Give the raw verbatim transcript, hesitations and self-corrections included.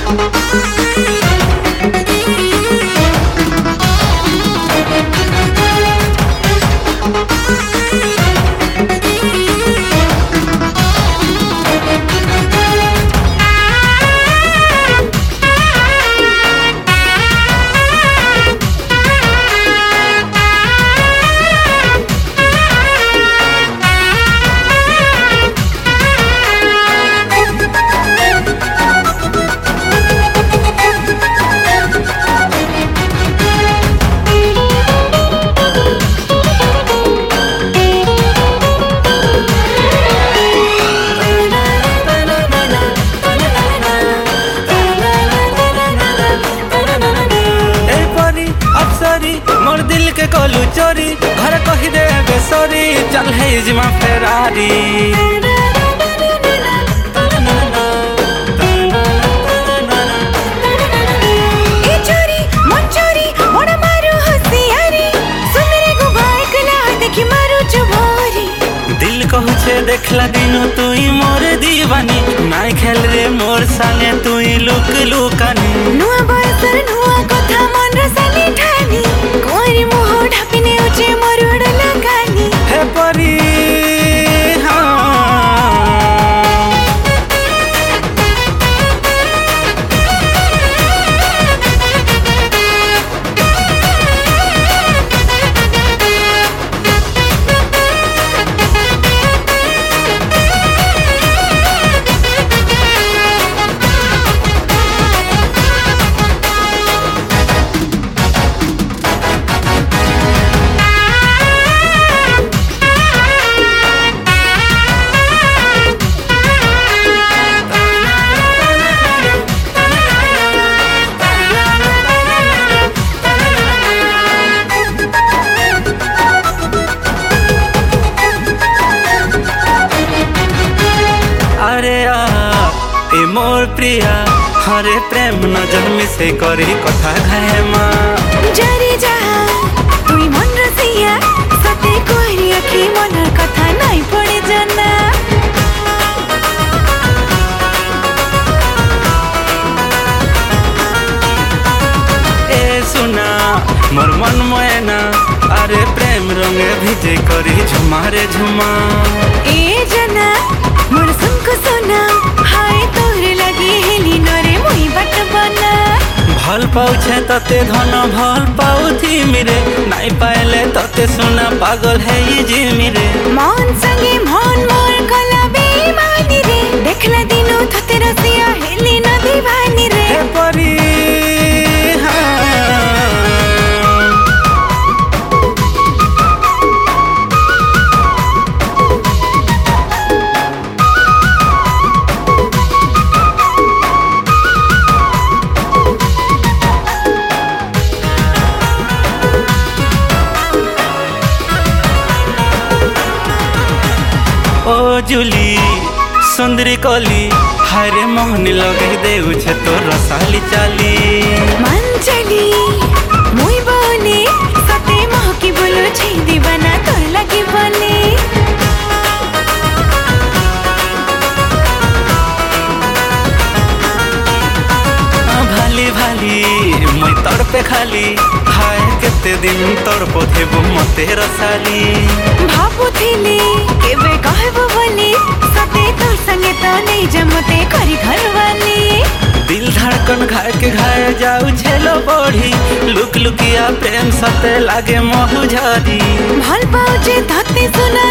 मोर दिल के कोलू चोरी घर कही दे बेसोरी चल है जिमा फेरारी दिल कहूचे देखला दिनो तुई मोर दीवानी नाई खेल रे मोर साले तुई लुक लुकानी नुआ बयसर नुआ कथा मन रसाली ठानी कोरी मोह ढापिने उचे मोर उड़ लगानी हे परी अरे आ ए मोर प्रिया हरे प्रेम नजर में से करी कथा घाय माँ जरी जा तुई मन रसिया सते कोरी अखी मन कथा नहीं पड़े जाना ए सुना मोर मन मोयना अरे प्रेम रंगे भिजे करी झुमारे झुमा ए जना मोर सुनको सोना हाय तोरे लगी हेली नरे मुई बट बना भल पाउछे तते धन भल पाउथी मिरे नाई पाएले तते सुना पागल है ये जी मिरे मन संगे मन मोर कला बेईमानी रे देखला दिनो थते रसिया हेली न दीवानी रे हे परी ओ जुली सुंदरी कोली हरे मोहन लगे देउ छे तो रसाली चाली मन चली मुई बने सते मोह की बोलो छे दीवाना तो लगी बने भाली भाली मैं तड़पे खाली हाय केते दिन तड़पो थेबो मते रसाली भाबुथिली केबे कहबो बोली सते तोर संगे तो नहीं जमते करी घर वाली दिल धड़कन घाय के घाय जाऊ छेलो बढ़ी लुक लुकिया प्रेम सते लागे मोह झारी भल पाउजे धते सुना